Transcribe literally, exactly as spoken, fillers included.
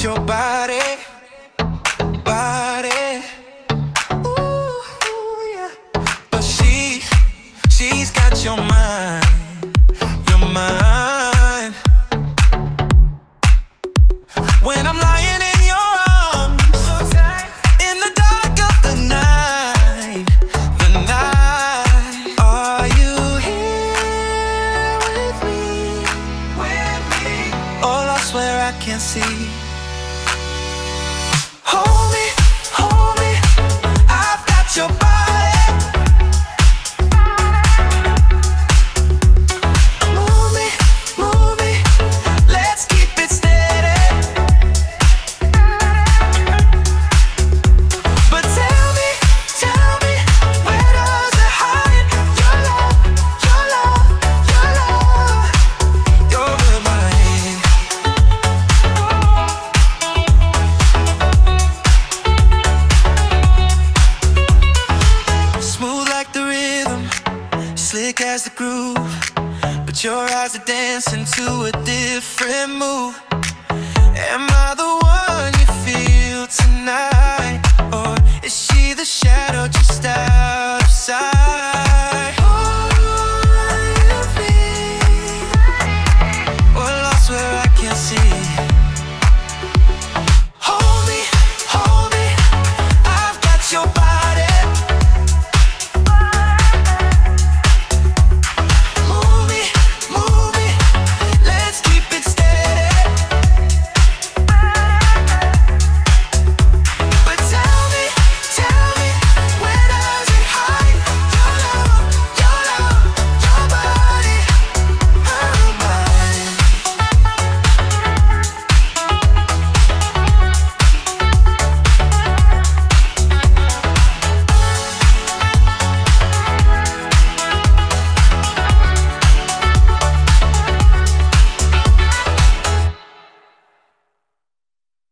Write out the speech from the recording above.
your body, body. Ooh, yeah. But she, she's got your mind, your mind. When I'm lying in your arms, in the dark of the night, the night. Are you here with me? With me? Oh, I swear I can see. Hold me, hold me, I've got your body. Move me, move me, let's keep it steady. But tell me, tell me, where does it hide? Your love, your love, your love, your good mind. Smooth like the rhythm, slick as the groove, but your eyes are dancing to a different move. Am I the one you feel tonight, or is she the shadow just out of sight?